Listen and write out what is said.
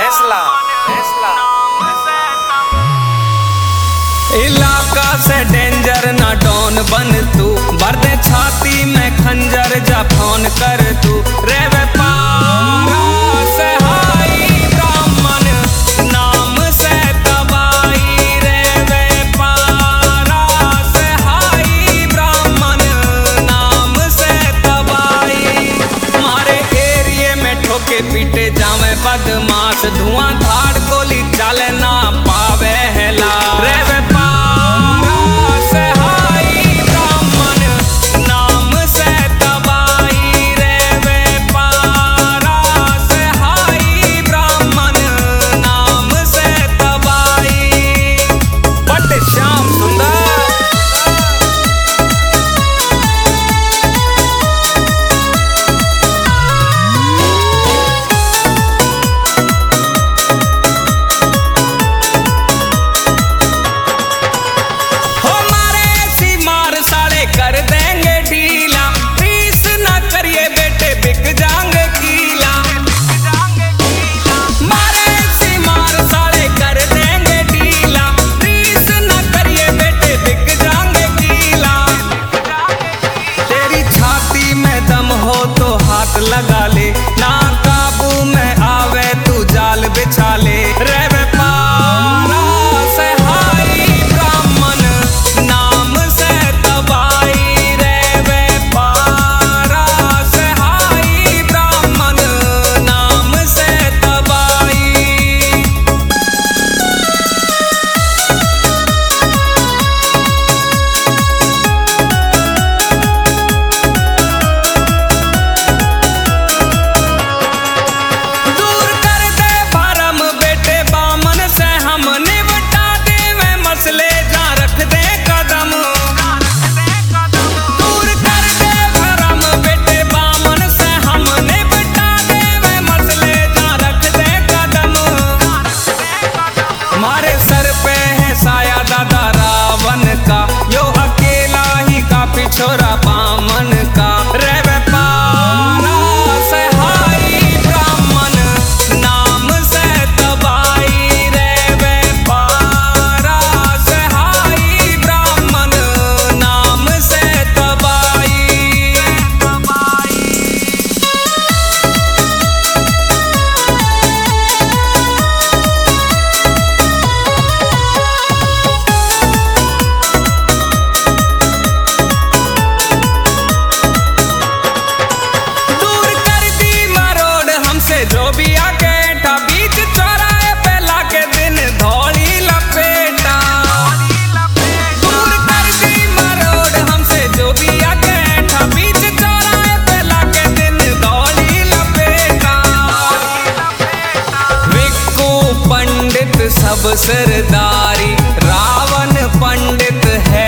फैसला इलाका से डेंजर ना डॉन बन तू, भर दे छाती में खंजर जा फोन कर तू। रे व्यापारा से हाई ब्राह्मण नाम से तबाही, रे व्यापारा से हाई ब्राह्मण नाम से तबाही। हमारे एरिए में ठोके पीटे जावे बदमाश, धुआं धाड़ गोली चले ना पावे हैला। रे लगा ले ना काबू में आवे तू जाल बिछा ले। रे व्यापारा से हाई ब्राह्मण नाम से तबाही, रे व्यापारा से हाई ब्राह्मण नाम से तबाही। हमारे सर पे है साया दादा रावण का, यो अकेला ही काफी छोरा बामन का। रे व्यापारा से हाई ब्राह्मण नाम से तबाही, रे व्यापारा से हाई ब्राह्मण नाम से तबाही। जो भी आके बीच चौराहे पे लाके दिन धौली लपेटा, दूर कर दी मरोड़ हमसे। जो भी आके बीच चौराहे पे लाके दिन धौली लपेटा। विक्कू पंडित सब सरदारी, रावण पंडित है